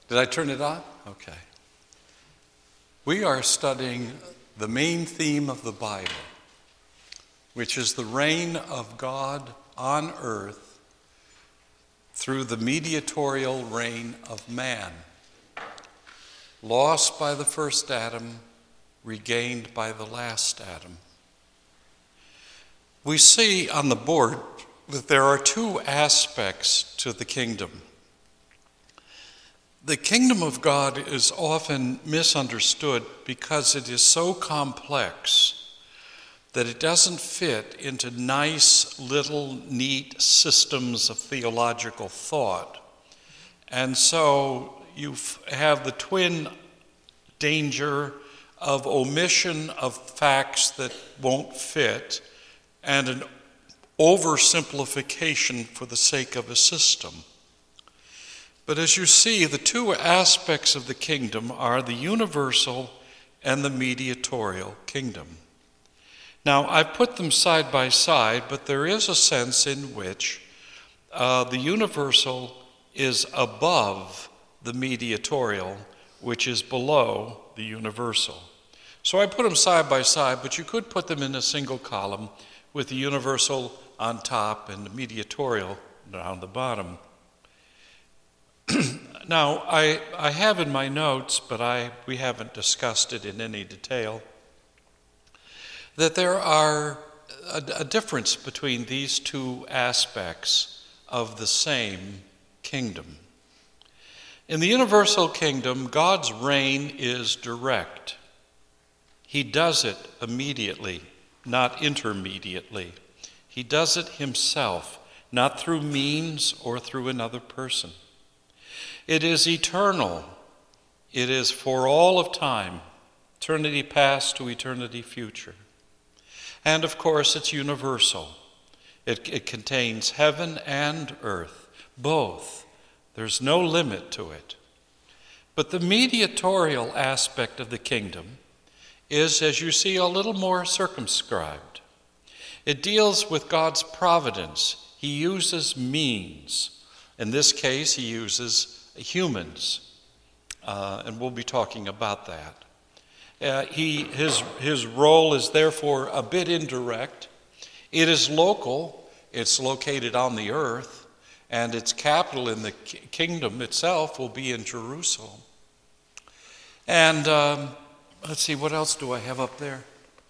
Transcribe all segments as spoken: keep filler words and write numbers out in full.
Did I turn it on? Okay. We are studying the main theme of the Bible, which is the reign of God on earth through the mediatorial reign of man, lost by the first Adam, regained by the last Adam. We see on the board that there are two aspects to the kingdom. The kingdom of God is often misunderstood because it is so complex that it doesn't fit into nice little neat systems of theological thought. And so you have the twin danger of omission of facts that won't fit and an oversimplification for the sake of a system. But as you see, the two aspects of the kingdom are the universal and the mediatorial kingdom. Now, I've put them side by side, but there is a sense in which uh, the universal is above the mediatorial, which is below the universal. So I put them side by side, but you could put them in a single column with the universal on top and the mediatorial down the bottom. Now, I, I have in my notes, but I we haven't discussed it in any detail, that there are a, a difference between these two aspects of the same kingdom. In the universal kingdom, God's reign is direct. He does it immediately, not intermediately. He does it himself, not through means or through another person. It is eternal. It is for all of time, eternity past to eternity future. And of course, it's universal. It, it contains heaven and earth, both. There's no limit to it. But the mediatorial aspect of the kingdom is, as you see, a little more circumscribed. It deals with God's providence. He uses means. In this case, he uses humans, uh, and we'll be talking about that. Uh, he, his, his role is therefore a bit indirect. It is local. It's located on the earth, and its capital in the k- kingdom itself will be in Jerusalem. And um, let's see, what else do I have up there?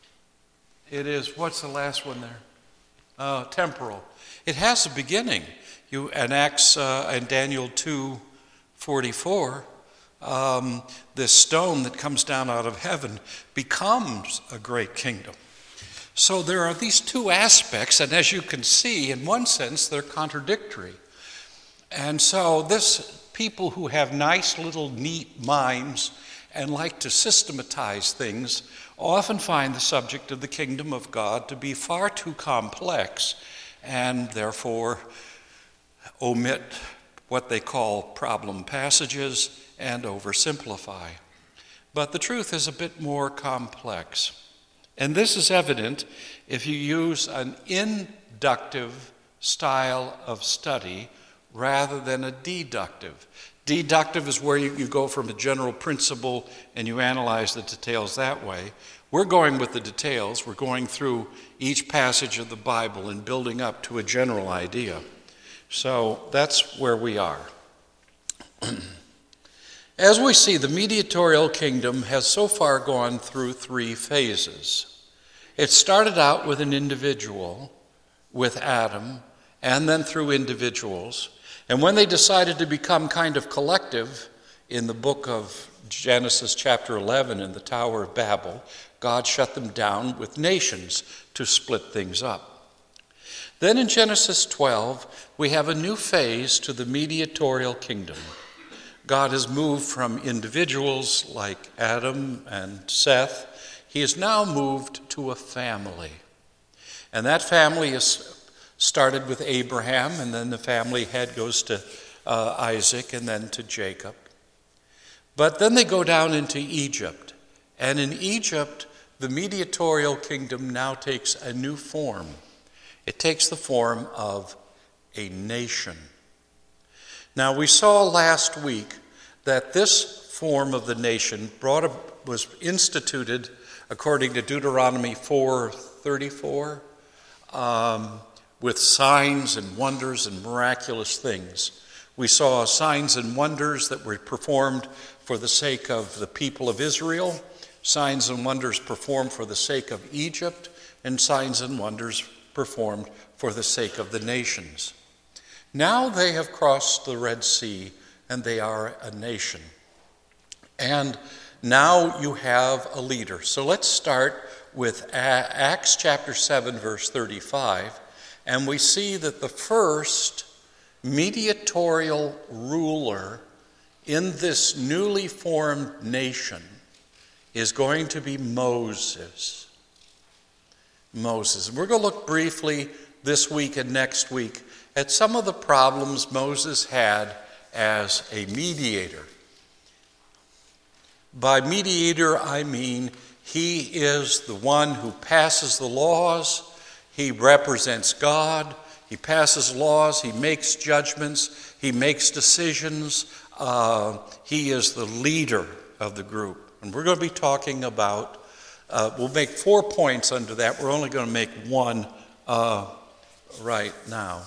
It is, what's the last one there? Uh, temporal. It has a beginning. You in Acts uh, and Daniel two forty-four, um, this stone that comes down out of heaven becomes a great kingdom. So there are these two aspects, and as you can see, in one sense, they're contradictory. And so this people who have nice little neat minds and like to systematize things often find the subject of the kingdom of God to be far too complex and therefore omit what they call problem passages and oversimplify. But the truth is a bit more complex. And this is evident if you use an inductive style of study rather than a deductive. Deductive is where you, you go from a general principle and you analyze the details that way. We're going with the details. We're going through each passage of the Bible and building up to a general idea. So that's where we are. As we see, the mediatorial kingdom has so far gone through three phases. It started out with an individual, with Adam, and then through individuals. And when they decided to become kind of collective in the book of Genesis chapter eleven in the Tower of Babel, God shut them down with nations to split things up. Then in Genesis twelve, we have a new phase to the mediatorial kingdom. God has moved from individuals like Adam and Seth. He has now moved to a family. And that family is started with Abraham, and then the family head goes to uh, Isaac and then to Jacob. But then they go down into Egypt. And in Egypt, the mediatorial kingdom now takes a new form. It takes the form of a nation. Now, we saw last week that this form of the nation brought a, was instituted according to Deuteronomy four thirty-four, um, with signs and wonders and miraculous things. We saw signs and wonders that were performed for the sake of the people of Israel, signs and wonders performed for the sake of Egypt, and signs and wonders performed for the sake of the nations. Now they have crossed the Red Sea, and they are a nation. And now you have a leader. So let's start with Acts chapter seven, verse thirty-five, and we see that the first mediatorial ruler in this newly formed nation is going to be Moses. Moses. We're going to look briefly this week and next week at some of the problems Moses had as a mediator. By mediator, I mean he is the one who passes the laws. He represents God. He passes laws. He makes judgments. He makes decisions. Uh, he is the leader of the group. And we're going to be talking about, uh, we'll make four points under that. We're only going to make one uh, right now.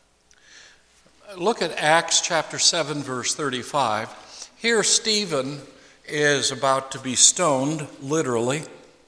Look at Acts chapter seven, verse thirty-five. Here Stephen is about to be stoned, literally.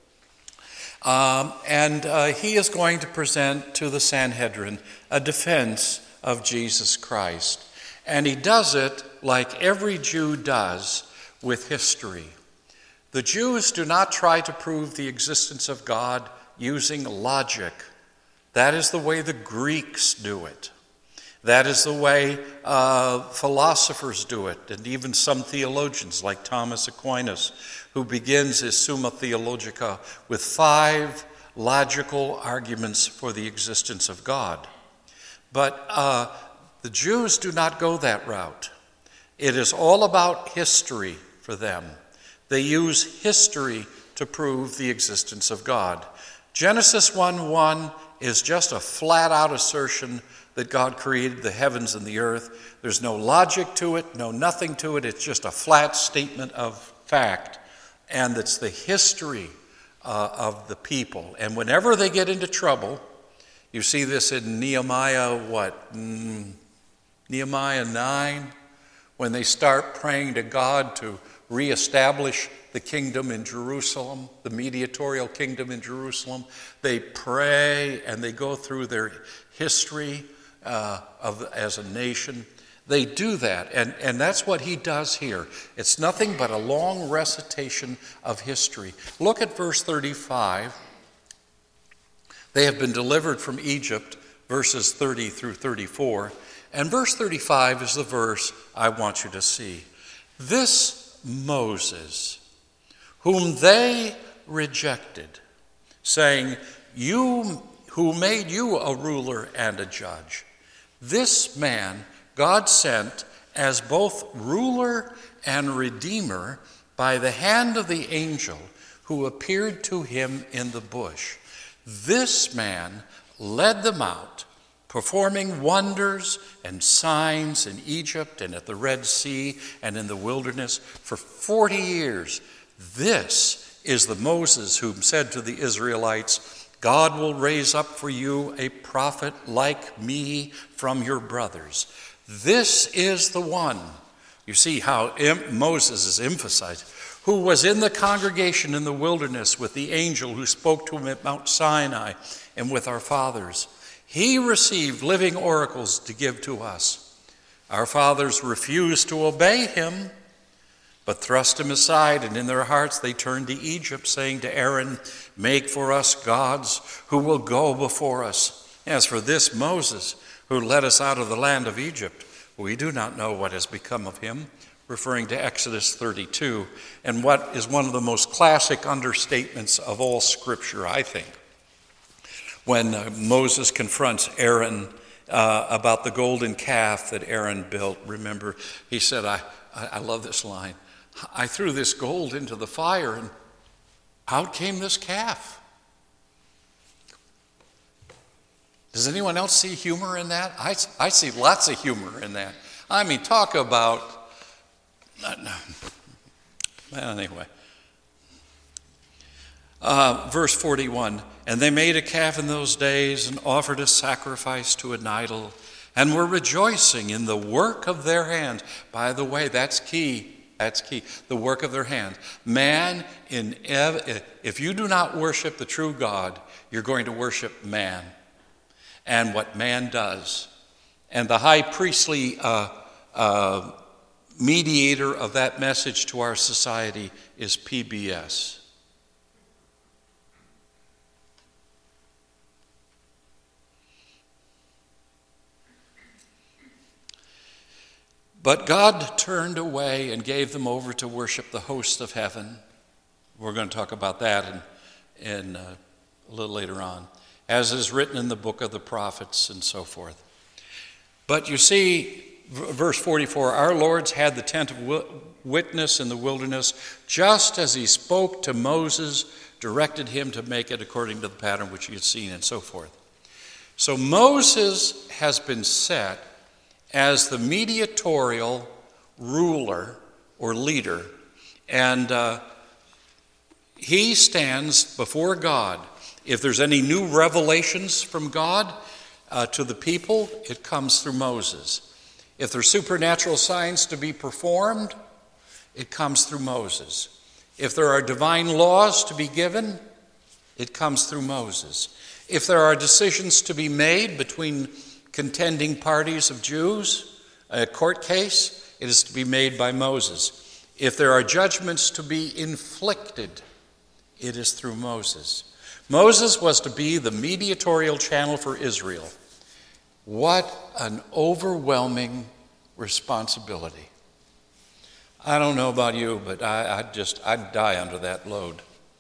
Um, and uh, he is going to present to the Sanhedrin a defense of Jesus Christ. And he does it like every Jew does with history. The Jews do not try to prove the existence of God using logic. That is the way the Greeks do it. That is the way uh, philosophers do it, and even some theologians like Thomas Aquinas, who begins his Summa Theologica with five logical arguments for the existence of God. But uh, the Jews do not go that route. It is all about history for them. They use history to prove the existence of God. Genesis one one is just a flat-out assertion that God created the heavens and the earth. There's no logic to it, no nothing to it. It's just a flat statement of fact. And it's the history uh, of the people. And whenever they get into trouble, you see this in Nehemiah, what? Mm, Nehemiah nine, when they start praying to God to reestablish the kingdom in Jerusalem, the mediatorial kingdom in Jerusalem. They pray and they go through their history uh, of as a nation. They do that, and, and that's what he does here. It's nothing but a long recitation of history. Look at verse thirty-five. They have been delivered from Egypt, verses thirty through thirty-four. And verse thirty-five is the verse I want you to see. This Moses, whom they rejected, saying, "You who made you a ruler and a judge." This man God sent as both ruler and redeemer by the hand of the angel who appeared to him in the bush. This man led them out, performing wonders and signs in Egypt and at the Red Sea and in the wilderness for forty years. This is the Moses whom said to the Israelites, "God will raise up for you a prophet like me from your brothers." This is the one, you see how Moses is emphasized, who was in the congregation in the wilderness with the angel who spoke to him at Mount Sinai and with our fathers. He received living oracles to give to us. Our fathers refused to obey him, but thrust him aside, and in their hearts they turned to Egypt, saying to Aaron, "Make for us gods who will go before us." As for this Moses, who led us out of the land of Egypt, we do not know what has become of him, referring to Exodus thirty-two, and what is one of the most classic understatements of all Scripture, I think. When uh, Moses confronts Aaron uh, about the golden calf that Aaron built, remember, he said, I, I, I love this line, "I threw this gold into the fire, and out came this calf." Does anyone else see humor in that? I, I see lots of humor in that. I mean, talk about Anyway. Uh, verse forty-one, and they made a calf in those days and offered a sacrifice to an idol and were rejoicing in the work of their hands. By the way, that's key. That's key. The work of their hands. Man, in ev- if you do not worship the true God, you're going to worship man and what man does. And the high priestly uh, uh, mediator of that message to our society is P B S. But God turned away and gave them over to worship the host of heaven. We're going to talk about that in, in uh, a little later on, as is written in the book of the prophets and so forth. But you see, verse forty-four, our Lord's had the tent of witness in the wilderness, just as he spoke to Moses, directed him to make it according to the pattern which he had seen, and so forth. So Moses has been set as the mediatorial ruler or leader, and uh, he stands before God. If there's any new revelations from God uh, to the people, it comes through Moses. If there's supernatural signs to be performed, it comes through Moses. If there are divine laws to be given, it comes through Moses. If there are decisions to be made between contending parties of Jews, a court case, it is to be made by Moses. If there are judgments to be inflicted, it is through Moses. Moses was to be the mediatorial channel for Israel. What an overwhelming responsibility. I don't know about you, but I, I'd just, I'd die under that load.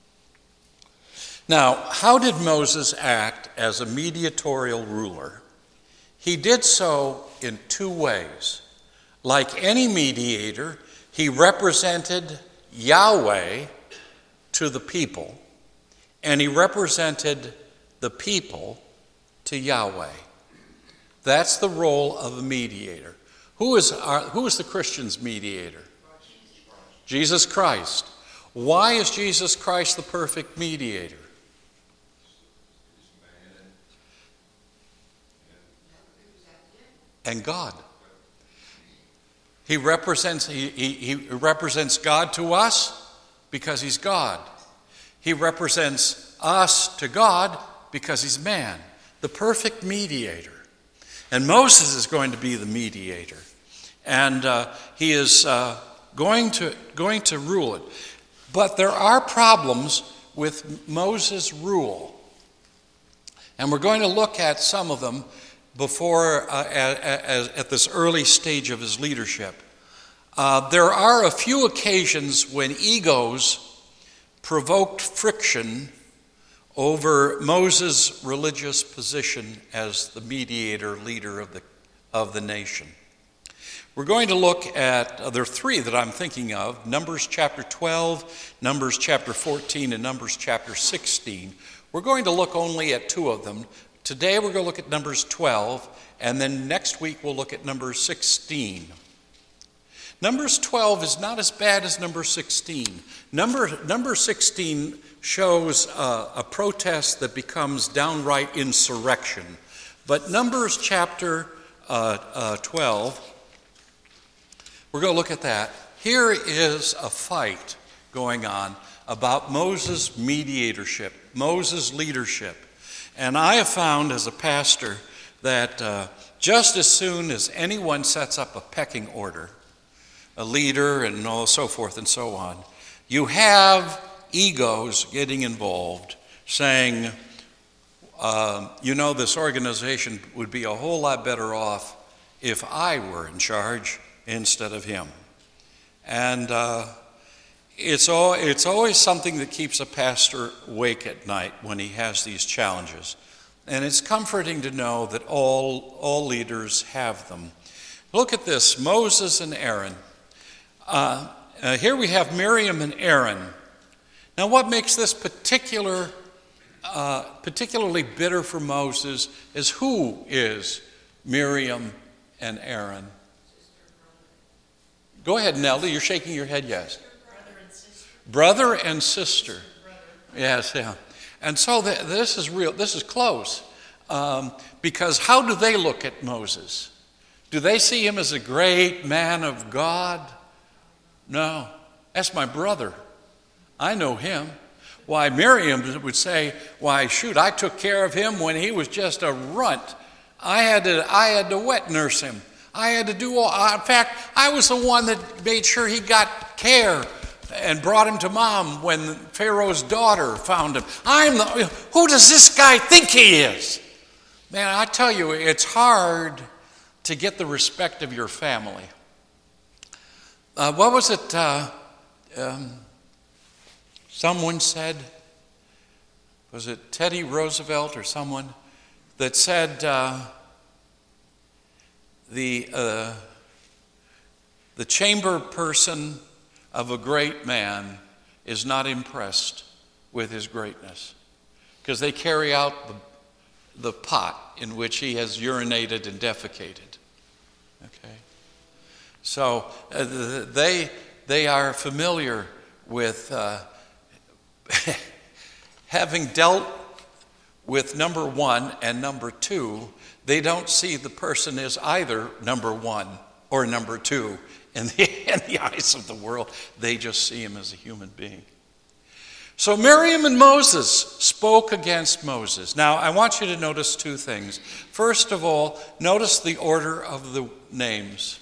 Now, how did Moses act as a mediatorial ruler? He did so in two ways. Like any mediator, he represented Yahweh to the people, and he represented the people to Yahweh. That's the role of a mediator. Who is, our, who is the Christian's mediator? Jesus Christ. Why is Jesus Christ the perfect mediator? And God. He represents, he, he, he represents God to us because he's God. He represents us to God because he's man, the perfect mediator. And Moses is going to be the mediator. And uh, he is uh, going to, going to rule it. But there are problems with Moses' rule. And we're going to look at some of them before, uh, at, at, at this early stage of his leadership. Uh, there are a few occasions when egos provoked friction over Moses' religious position as the mediator, leader of the, of the nation. We're going to look at, uh, there are three that I'm thinking of, Numbers chapter twelve, Numbers chapter fourteen, and Numbers chapter sixteen. We're going to look only at two of them. Today we're going to look at Numbers twelve, and then next week we'll look at Numbers sixteen. Numbers twelve is not as bad as number sixteen. Number, number sixteen shows uh, a protest that becomes downright insurrection. But Numbers chapter uh, uh, twelve, we're going to look at that. Here is a fight going on about Moses' mediatorship, Moses' leadership. And I have found as a pastor that uh, just as soon as anyone sets up a pecking order, a leader and all so forth and so on, you have egos getting involved saying, uh, you know, this organization would be a whole lot better off if I were in charge instead of him. And uh, it's, all, it's always something that keeps a pastor awake at night when he has these challenges. And it's comforting to know that all, all leaders have them. Look at this, Moses and Aaron. Uh, uh, here we have Miriam and Aaron. Now what makes this particular, uh, particularly bitter for Moses is who is Miriam and Aaron? Go ahead, Nelda. You're shaking your head, yes. Brother and sister. Brother and sister. Yes, yeah. And so th- this is real. This is close. Um, because how do they look at Moses? Do they see him as a great man of God? No. That's my brother. I know him. Why, Miriam would say, why, shoot, I took care of him when he was just a runt. I had to, I had to wet nurse him. I had to do all, in fact, I was the one that made sure he got care and brought him to mom when Pharaoh's daughter found him. I'm the, who does this guy think he is? Man, I tell you, it's hard to get the respect of your family. Uh, what was it? Uh, um, someone said, was it Teddy Roosevelt or someone that said uh, the uh, the chamber person of a great man is not impressed with his greatness because they carry out the, the pot in which he has urinated and defecated. Okay, so uh, they they are familiar with uh, having dealt with number one and number two. They don't see the person as either number one or number two in the, in the eyes of the world. They just see him as a human being. So Miriam and Moses spoke against Moses. Now, I want you to notice two things. First of all, notice the order of the names.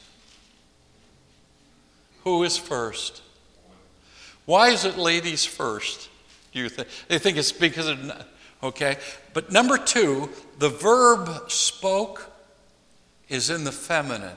Who is first? Why is it ladies first? Do you think? They think it's because of, okay. But number two, the verb spoke is in the feminine.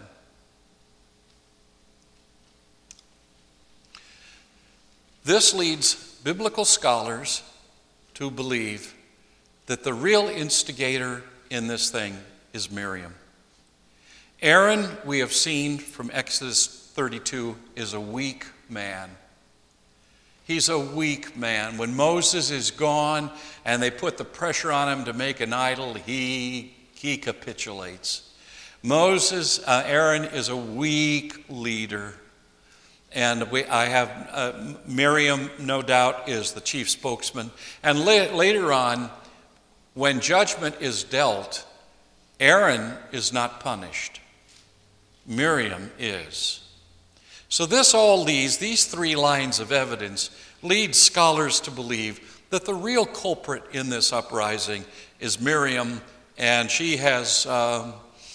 This leads biblical scholars to believe that the real instigator in this thing is Miriam. Aaron, we have seen from Exodus thirty-two, is a weak man. He's a weak man. When Moses is gone and they put the pressure on him to make an idol, he, he capitulates. Moses, uh, Aaron is a weak leader. And we, I have uh, Miriam, no doubt, is the chief spokesman. And la- later on, when judgment is dealt, Aaron is not punished. Miriam is. So this all leads, these three lines of evidence lead scholars to believe that the real culprit in this uprising is Miriam, and she has um,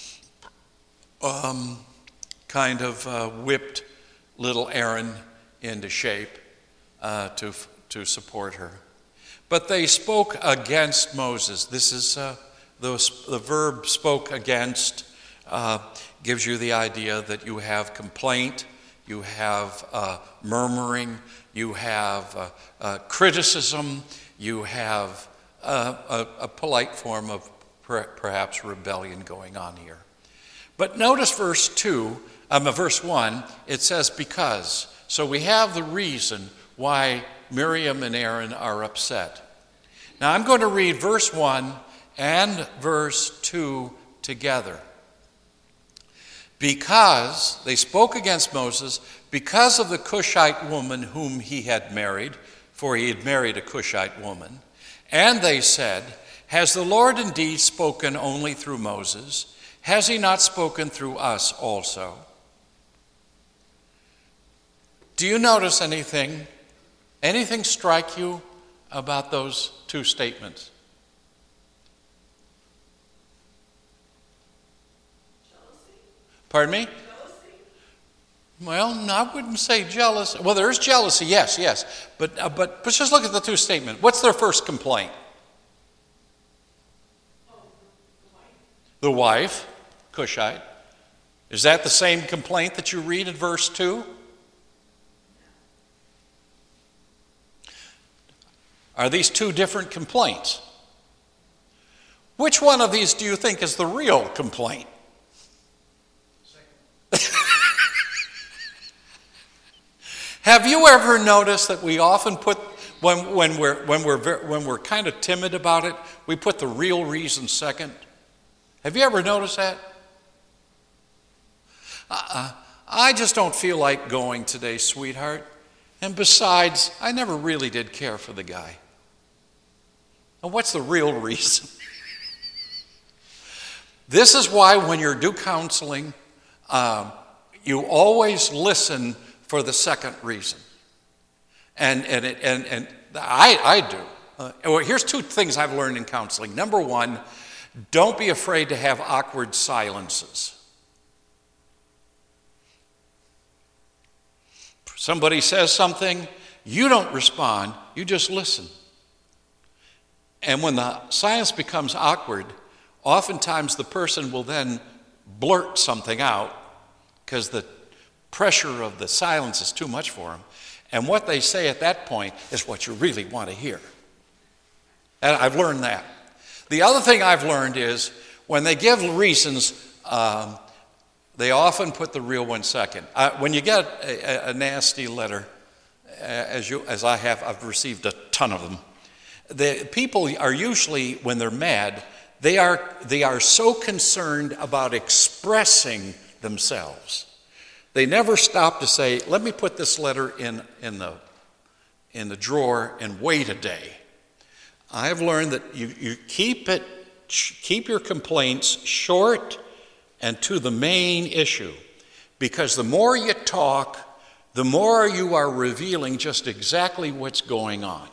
um, kind of uh, whipped little Aaron into shape uh, to, to support her. But they spoke against Moses. This is uh, the, the verb spoke against uh, gives you the idea that you have complaint, you have uh, murmuring, you have uh, uh, criticism, you have uh, a, a polite form of per, perhaps rebellion going on here. But notice verse two, um, verse one, it says because. So we have the reason why Miriam and Aaron are upset. Now I'm going to read verse one and verse two together. Because they spoke against Moses, because of the Cushite woman whom he had married, for he had married a Cushite woman. And they said, has the Lord indeed spoken only through Moses? Has he not spoken through us also? Do you notice anything? Anything strike you about those two statements? Pardon me? Jealousy? Well, no, I wouldn't say jealous. Well, there is jealousy, yes, yes. But, uh, but but just look at the two statements. What's their first complaint? Oh, the wife. The wife, Cushite. Is that the same complaint that you read in verse two? Are these two different complaints? Which one of these do you think is the real complaint? Have you ever noticed that we often put, when, when we're when we're when we're kind of timid about it, we put the real reason second? Have you ever noticed that? Uh, I just don't feel like going today, sweetheart. And besides, I never really did care for the guy. And what's the real reason? This is why when you do counseling, um, you always listen for the second reason. And and it, and and I I do. Uh, well, here's two things I've learned in counseling. Number one, don't be afraid to have awkward silences. Somebody says something, you don't respond, you just listen. And when the silence becomes awkward, oftentimes the person will then blurt something out because the pressure of the silence is too much for them. And what they say at that point is what you really want to hear. And I've learned that. The other thing I've learned is when they give reasons, um, they often put the real one second. Uh, when you get a, a nasty letter, uh, as you as I have, I've received a ton of them. The people are usually, when they're mad, they are they are so concerned about expressing themselves. They never stop to say, "Let me put this letter in in the in the drawer and wait a day." I've learned that you, you keep it keep your complaints short and to the main issue, because the more you talk, the more you are revealing just exactly what's going on.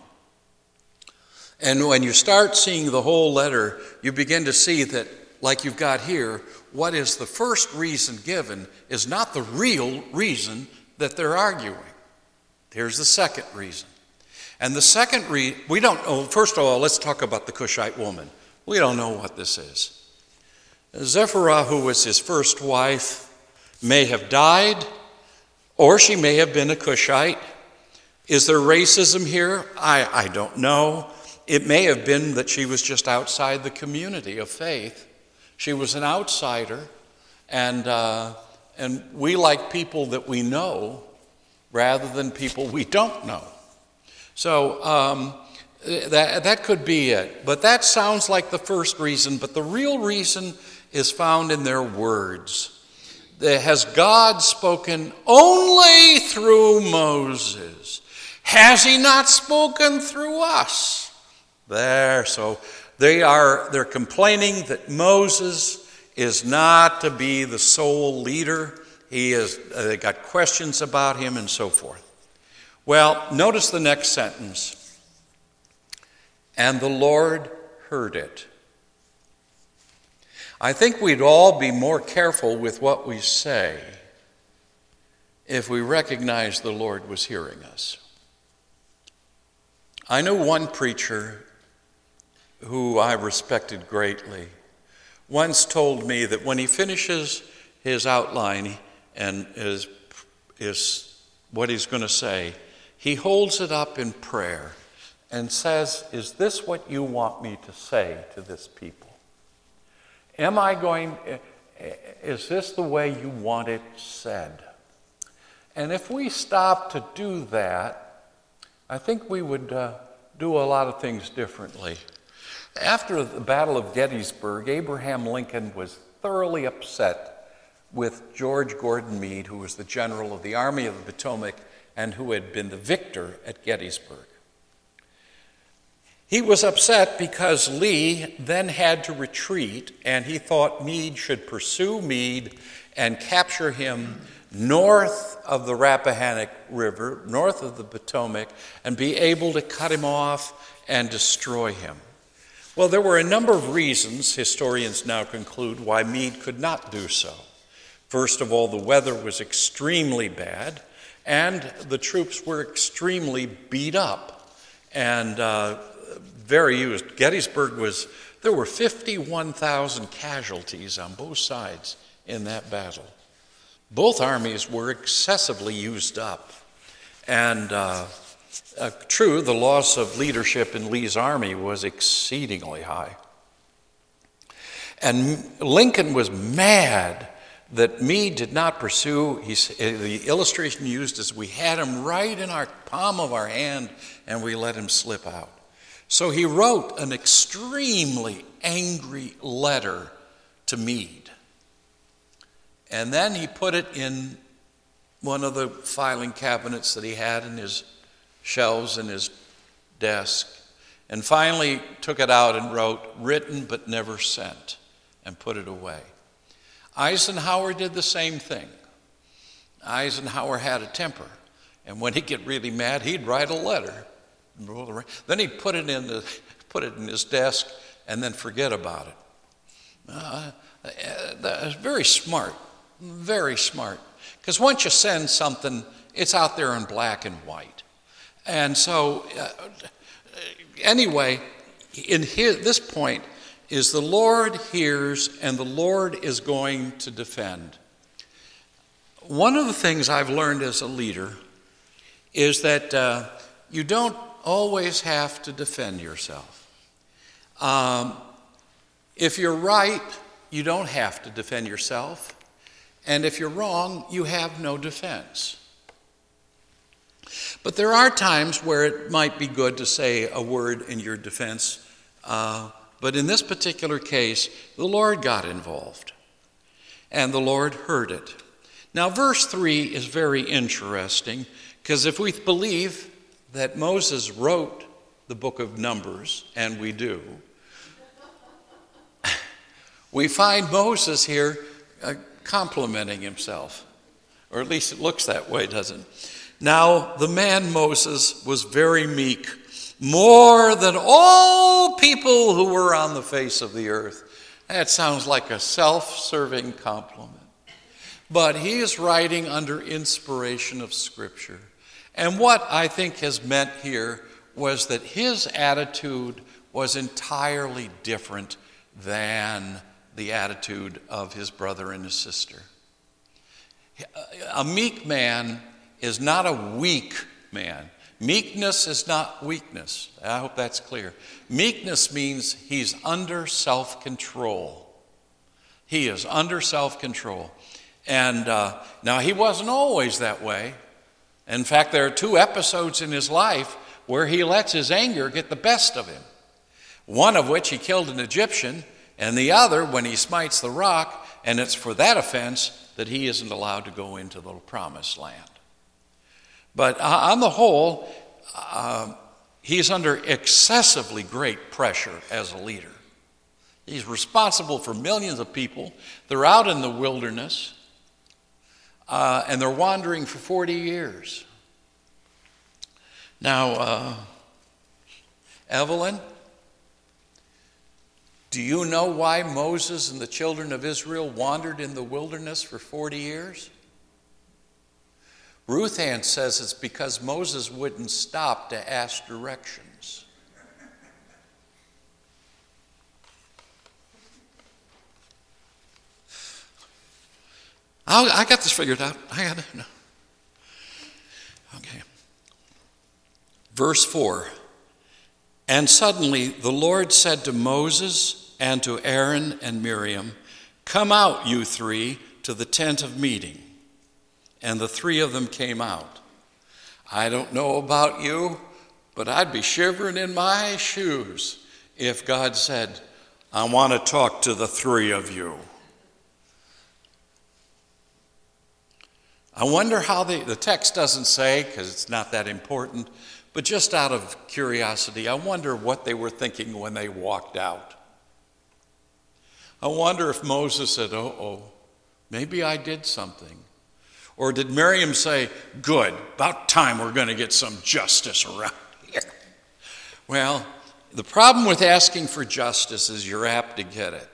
And when you start seeing the whole letter, you begin to see that, like you've got here, what is the first reason given is not the real reason that they're arguing. Here's the second reason. And the second reason, we don't know, first of all, let's talk about the Cushite woman. We don't know what this is. Zipporah, who was his first wife, may have died, or she may have been a Cushite. Is there racism here? I, I don't know. It may have been that she was just outside the community of faith. She was an outsider, and uh, and we like people that we know rather than people we don't know. So um, that that could be it. But that sounds like the first reason. But the real reason is found in their words. Has God spoken only through Moses? Has he not spoken through us? There, so they are, they're complaining that Moses is not to be the sole leader. He is, uh, they got questions about him and so forth. Well, notice the next sentence. And the Lord heard it. I think we'd all be more careful with what we say if we recognize the Lord was hearing us. I know one preacher who I respected greatly once told me that when he finishes his outline and his, his, what he's going to say, he holds it up in prayer and says, "Is this what you want me to say to this people? Am I going, is this the way you want it said?" And if we stop to do that, I think we would uh, do a lot of things differently. After the Battle of Gettysburg, Abraham Lincoln was thoroughly upset with George Gordon Meade, who was the general of the Army of the Potomac and who had been the victor at Gettysburg. He was upset because Lee then had to retreat, and he thought Meade should pursue Meade and capture him north of the Rappahannock River, north of the Potomac, and be able to cut him off and destroy him. Well, there were a number of reasons, historians now conclude, why Meade could not do so. First of all, the weather was extremely bad, and the troops were extremely beat up. And uh, very used. Gettysburg was, there were fifty-one thousand casualties on both sides in that battle. Both armies were excessively used up. And uh, uh, true, the loss of leadership in Lee's army was exceedingly high. And Lincoln was mad that Meade did not pursue. He's, the illustration used is we had him right in our palm of our hand and we let him slip out. So he wrote an extremely angry letter to Meade. And then he put it in one of the filing cabinets that he had in his shelves in his desk, and finally took it out and wrote, "Written but never sent," and put it away. Eisenhower did the same thing. Eisenhower had a temper, and when he'd get really mad, he'd write a letter. Then he'd put it in the, put it in his desk and then forget about it. Uh, that's very smart, very smart. Because once you send something, it's out there in black and white. And so, uh, anyway, in his, this point is the Lord hears and the Lord is going to defend. One of the things I've learned as a leader is that uh, you don't always have to defend yourself. Um, if you're right, you don't have to defend yourself. And if you're wrong, you have no defense. But there are times where it might be good to say a word in your defense. Uh, but in this particular case, the Lord got involved. And the Lord heard it. Now, verse three is very interesting, because if we believe that Moses wrote the book of Numbers, and we do, we find Moses here uh, complimenting himself. Or at least it looks that way, doesn't it? Now, the man Moses was very meek, more than all people who were on the face of the earth. That sounds like a self-serving compliment. But he is writing under inspiration of Scripture. And what I think is meant here was that his attitude was entirely different than the attitude of his brother and his sister. A meek man is not a weak man. Meekness is not weakness. I hope that's clear. Meekness means he's under self-control. He is under self-control. And uh, now he wasn't always that way. In fact, there are two episodes in his life where he lets his anger get the best of him. One of which he killed an Egyptian, and the other when he smites the rock, and it's for that offense that he isn't allowed to go into the promised land. But uh, on the whole, uh, he's under excessively great pressure as a leader. He's responsible for millions of people. They're out in the wilderness, uh, and they're wandering for forty years. Now, uh, Evelyn, do you know why Moses and the children of Israel wandered in the wilderness for forty years? Ruth Ann says it's because Moses wouldn't stop to ask directions. I'll, I got this figured out. I got it. No. Okay. Verse four. And suddenly the Lord said to Moses and to Aaron and Miriam, "Come out, you three, to the tent of meeting." And the three of them came out. I don't know about you, but I'd be shivering in my shoes if God said, "I want to talk to the three of you." I wonder how they, the text doesn't say, because it's not that important, but just out of curiosity, I wonder what they were thinking when they walked out. I wonder if Moses said, "Uh-oh, maybe I did something." Or did Miriam say, "Good, about time we're going to get some justice around here"? Well, the problem with asking for justice is you're apt to get it,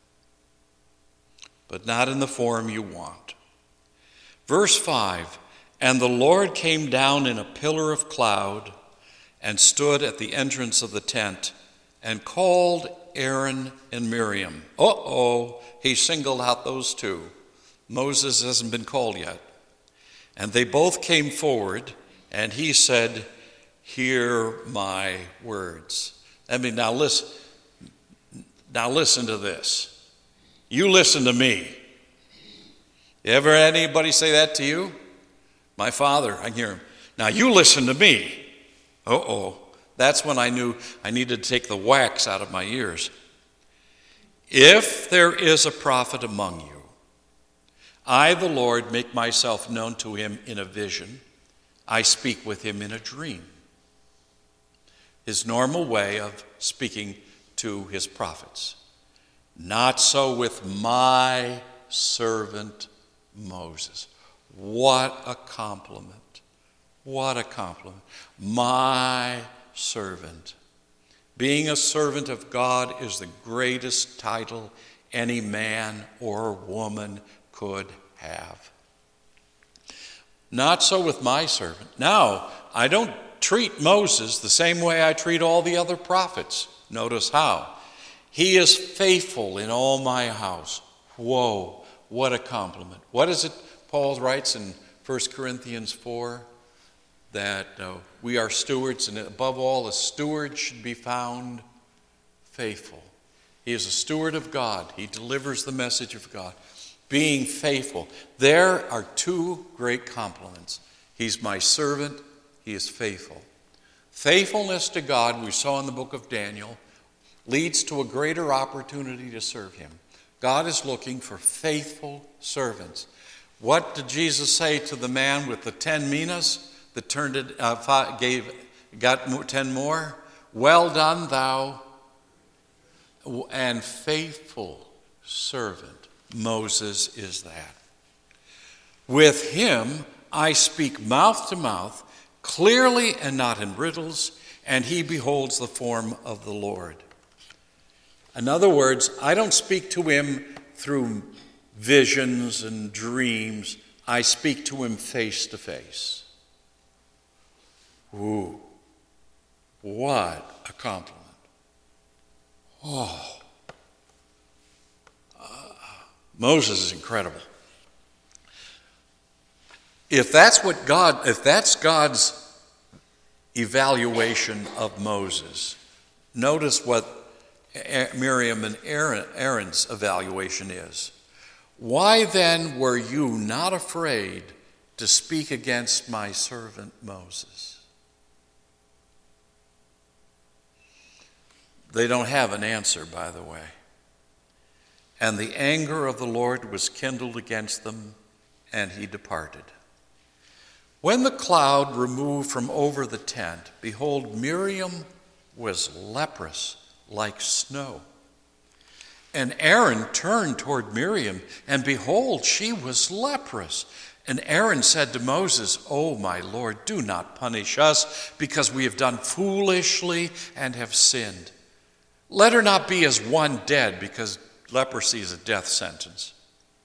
but not in the form you want. Verse five, and the Lord came down in a pillar of cloud and stood at the entrance of the tent and called Aaron and Miriam. Uh-oh, he singled out those two. Moses hasn't been called yet. And they both came forward, and he said, "Hear my words." I mean, now listen, now listen to this. You listen to me. Ever anybody say that to you? My father, I hear him. Now you listen to me. Uh-oh. That's when I knew I needed to take the wax out of my ears. If there is a prophet among you, I, the Lord, make myself known to him in a vision. I speak with him in a dream. His normal way of speaking to his prophets. Not so with my servant Moses. What a compliment. What a compliment. My servant. Being a servant of God is the greatest title any man or woman could have. Not so with my servant. Now, I don't treat Moses the same way I treat all the other prophets. Notice how. He is faithful in all my house. Whoa, what a compliment. What is it Paul writes in First Corinthians four? That uh, we are stewards, and above all, a steward should be found faithful. He is a steward of God. He delivers the message of God. Being faithful. There are two great compliments. He's my servant. He is faithful. Faithfulness to God, we saw in the book of Daniel, leads to a greater opportunity to serve him. God is looking for faithful servants. What did Jesus say to the man with the ten minas that turned it, uh, five, gave, got ten more? Well done, thou and faithful servant. Moses is that. With him I speak mouth to mouth, clearly and not in riddles, and he beholds the form of the Lord. In other words, I don't speak to him through visions and dreams. I speak to him face to face. Ooh, what a compliment. Oh, uh, Moses is incredible. If that's what God, if that's God's evaluation of Moses, notice what Miriam and Aaron, Aaron's evaluation is. Why then were you not afraid to speak against my servant Moses? They don't have an answer, by the way. And the anger of the Lord was kindled against them, and he departed. When the cloud removed from over the tent, behold, Miriam was leprous like snow. And Aaron turned toward Miriam, and behold, she was leprous. And Aaron said to Moses, "O my Lord, do not punish us, because we have done foolishly and have sinned. Let her not be as one dead," because leprosy is a death sentence,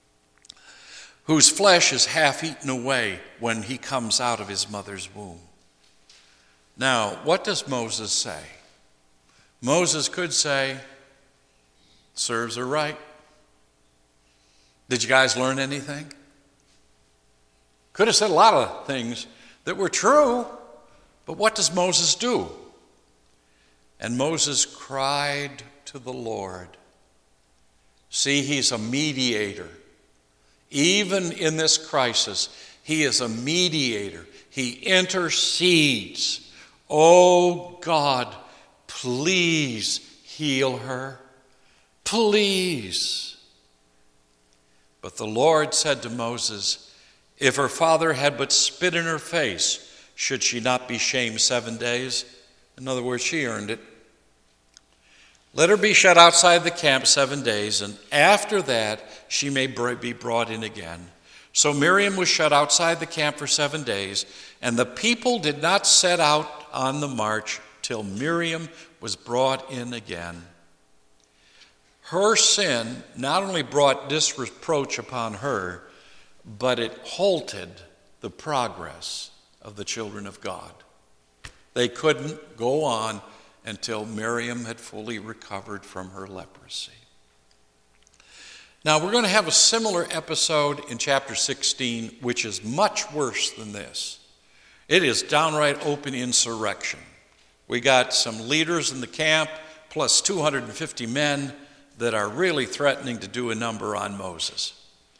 "whose flesh is half eaten away when he comes out of his mother's womb." Now, what does Moses say? Moses could say, "Serves her right. Did you guys learn anything?" Could have said a lot of things that were true, but what does Moses do? And Moses cried to the Lord. See, he's a mediator. Even in this crisis, he is a mediator. He intercedes. Oh God, please heal her. Please. But the Lord said to Moses, "If her father had but spit in her face, should she not be shamed seven days? In other words, she earned it. "Let her be shut outside the camp seven days, and after that she may be brought in again." So Miriam was shut outside the camp for seven days, and the people did not set out on the march till Miriam was brought in again. Her sin not only brought disreproach upon her, but it halted the progress of the children of God. They couldn't go on until Miriam had fully recovered from her leprosy. Now, we're going to have a similar episode in chapter sixteen, which is much worse than this. It is downright open insurrection. We got some leaders in the camp, plus two hundred fifty men that are really threatening to do a number on Moses.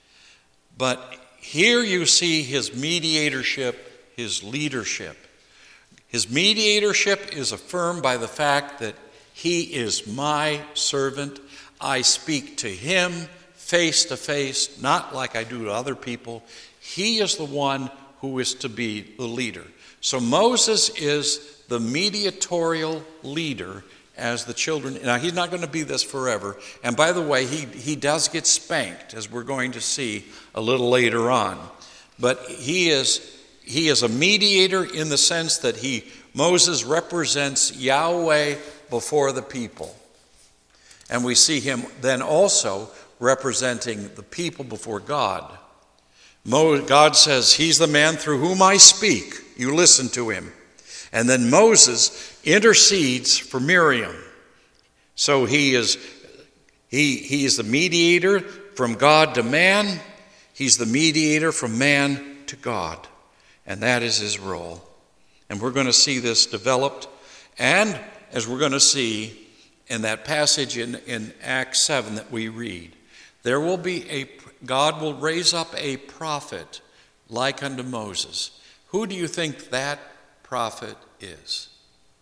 But here you see his mediatorship, his leadership. His mediatorship is affirmed by the fact that he is my servant. I speak to him face to face, not like I do to other people. He is the one who is to be the leader. So Moses is the mediatorial leader as the children. Now, he's not going to be this forever. And by the way, he, he does get spanked, as we're going to see a little later on. But he is he is a mediator in the sense that he Moses represents Yahweh before the people. And we see him then also representing the people before God. God says, he's the man through whom I speak. You listen to him. And then Moses intercedes for Miriam. So he is he, he is the mediator from God to man. He's the mediator from man to God. And that is his role. And we're going to see this developed. And as we're going to see in that passage in, in Acts seven that we read, there will be a, God will raise up a prophet like unto Moses. Who do you think that prophet is?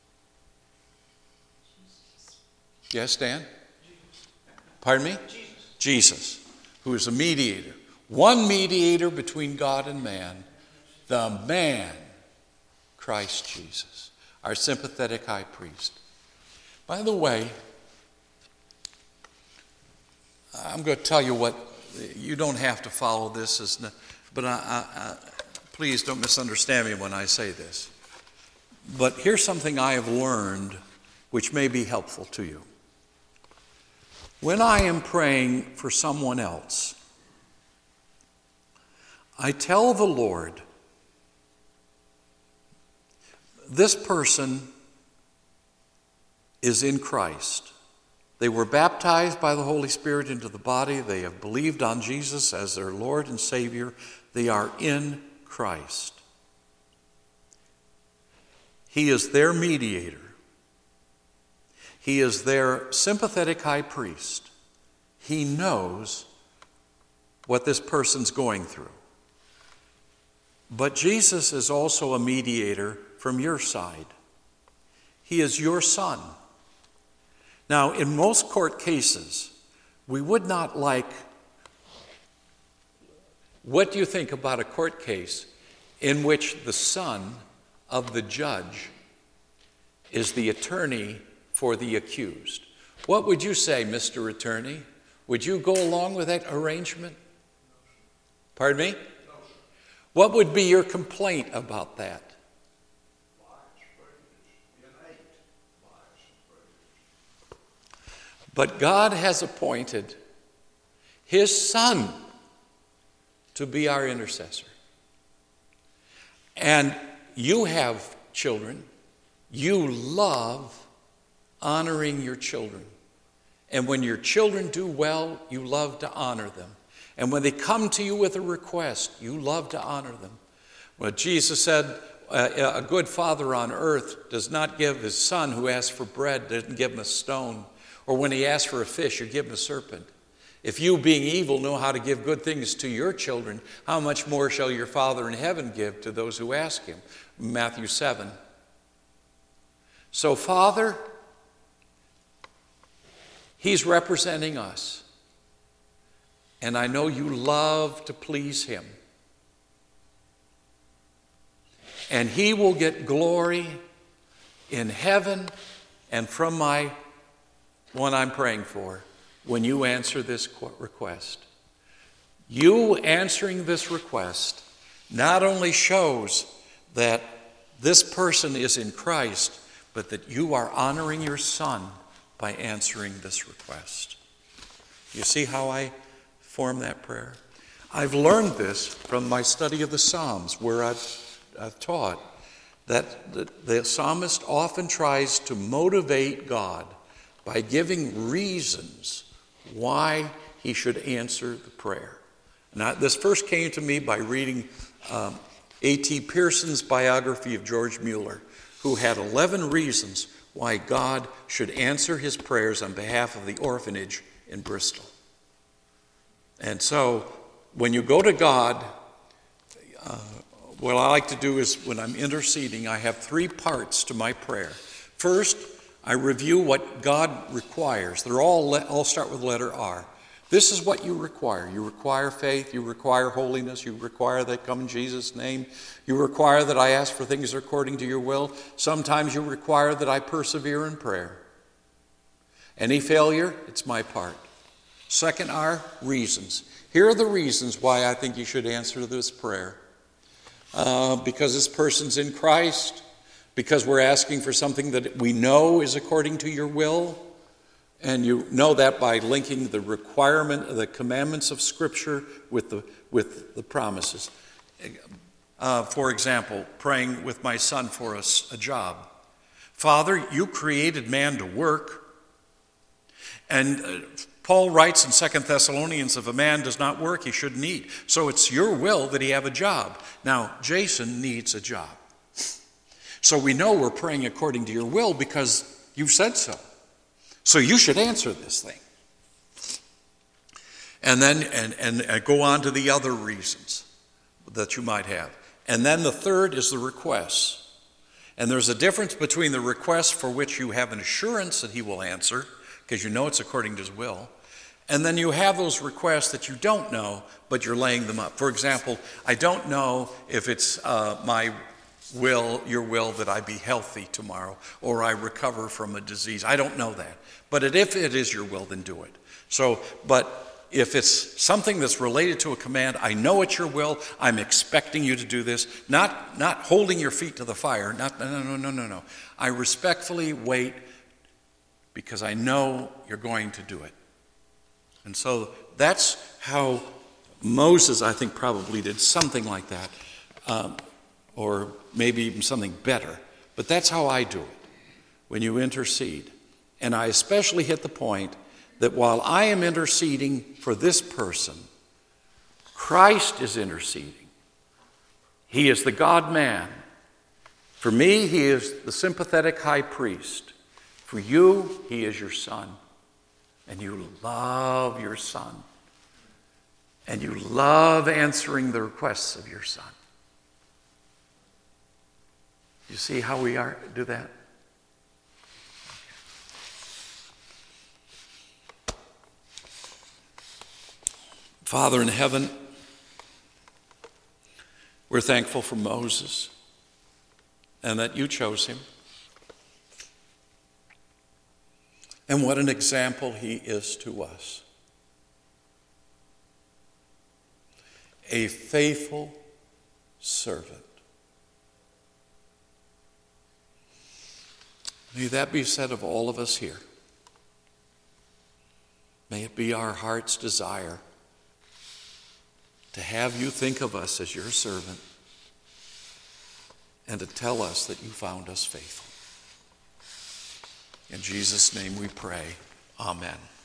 Yes, Dan? Pardon me? Jesus. Jesus, who is a mediator. One mediator between God and man, the man, Christ Jesus, our sympathetic high priest. By the way, I'm going to tell you what, you don't have to follow this, as, but I, I, I, please don't misunderstand me when I say this. But here's something I have learned which may be helpful to you. When I am praying for someone else, I tell the Lord, this person is in Christ. They were baptized by the Holy Spirit into the body. They have believed on Jesus as their Lord and Savior. They are in Christ. He is their mediator. He is their sympathetic high priest. He knows what this person's going through. But Jesus is also a mediator from your side. He is your son. Now, in most court cases, we would not like, what do you think about a court case in which the son of the judge is the attorney for the accused? What would you say, Mister Attorney? Would you go along with that arrangement? Pardon me? What would be your complaint about that? But God has appointed his son to be our intercessor. And you have children. You love honoring your children. And when your children do well, you love to honor them. And when they come to you with a request, you love to honor them. Well, Jesus said, a good father on earth does not give his son who asks for bread, doesn't give him a stone. Or when he asks for a fish, you give him a serpent. If you, being evil, know how to give good things to your children, how much more shall your Father in heaven give to those who ask him? Matthew seven. So, Father, he's representing us. And I know you love to please him. And he will get glory in heaven and from my one I'm praying for when you answer this request. You answering this request not only shows that this person is in Christ, but that you are honoring your son by answering this request. You see how I form that prayer? I've learned this from my study of the Psalms, where I've, I've taught that the, the psalmist often tries to motivate God by giving reasons why he should answer the prayer. Now, this first came to me by reading um, A T Pearson's biography of George Mueller, who had eleven reasons why God should answer his prayers on behalf of the orphanage in Bristol. And so, when you go to God, uh, what I like to do is, when I'm interceding, I have three parts to my prayer. First, I review what God requires. They're all, all start with letter R. This is what you require. You require faith. You require holiness. You require that I come in Jesus' name. You require that I ask for things according to your will. Sometimes you require that I persevere in prayer. Any failure, it's my part. Second are reasons. Here are the reasons why I think you should answer this prayer. Uh, because this person's in Christ, because we're asking for something that we know is according to your will, and you know that by linking the requirement, the commandments of Scripture with the with the promises. Uh, for example, praying with my son for us a job. Father, you created man to work, and uh, Paul writes in Second Thessalonians, if a man does not work, he shouldn't eat. So it's your will that he have a job. Now, Jason needs a job. So we know we're praying according to your will because you've said so. So you should answer this thing. And then and, and, and go on to the other reasons that you might have. And then the third is the requests. And there's a difference between the request for which you have an assurance that he will answer, because you know it's according to his will, and then you have those requests that you don't know, but you're laying them up. For example, I don't know if it's uh, my will, your will, that I be healthy tomorrow, or I recover from a disease. I don't know that. But if it is your will, then do it. So, but if it's something that's related to a command, I know it's your will, I'm expecting you to do this, not, not holding your feet to the fire, not, no, no, no, no, no. I respectfully wait because I know you're going to do it. And so that's how Moses, I think, probably did something like that, um, or maybe even something better. But that's how I do it when you intercede. And I especially hit the point that while I am interceding for this person, Christ is interceding. He is the God-man. For me, he is the sympathetic high priest. For you, he is your son. And you love your son. And you love answering the requests of your son. You see how we are do that? Father in heaven, we're thankful for Moses and that you chose him. And what an example he is to us. A faithful servant. May that be said of all of us here. May it be our heart's desire to have you think of us as your servant and to tell us that you found us faithful. In Jesus' name we pray. Amen.